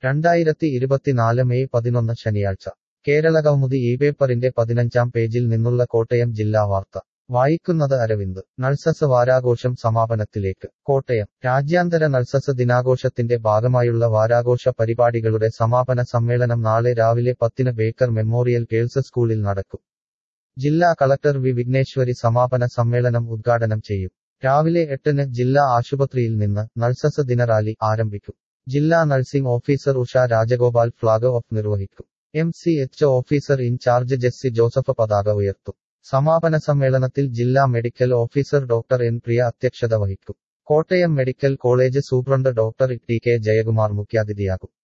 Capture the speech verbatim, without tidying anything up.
രണ്ടായിരത്തി ഇരുപത്തിനാല് മെയ് പതിനൊന്ന് ശനിയാഴ്ച കേരളകൗമുദി ഈ പേപ്പറിന്റെ പതിനഞ്ചാം പേജിൽ നിന്നുള്ള കോട്ടയം ജില്ലാ വാർത്ത വായിക്കുന്നത് അരവിന്ദ് നൾസസ് വാരാഘോഷം സമാപനത്തിലേക്ക് കോട്ടയം രാജ്യാന്തര നൾസസ് ദിനാഘോഷത്തിന്റെ ഭാഗമായുള്ള വാരാഘോഷ പരിപാടികളുടെ സമാപന സമ്മേളനം നാളെ രാവിലെ പത്തിന് ബേക്കർ മെമ്മോറിയൽ ഗേൾസ് സ്കൂളിൽ നടക്കും ജില്ലാ കളക്ടർ വി വിഘ്നേശ്വരി സമാപന സമ്മേളനം ഉദ്ഘാടനം ചെയ്യും രാവിലെ എട്ടിന് ജില്ലാ ആശുപത്രിയിൽ നിന്ന് നൾസസ് ദിനറാലി ആരംഭിക്കും ജില്ലാ nursing officer Usha Rajagopal flag off നിർവഹിക്കും M C H officer in charge Jessy Joseph പതാക ഉയർത്തും സമാപന സമ്മേളനത്തിൽ ജില്ലാ medical officer doctor N Priya അധ്യക്ഷത വഹിക്കും Kottayam medical college superintendent doctor T K Jayakumar മുഖ്യാതിഥിയാകും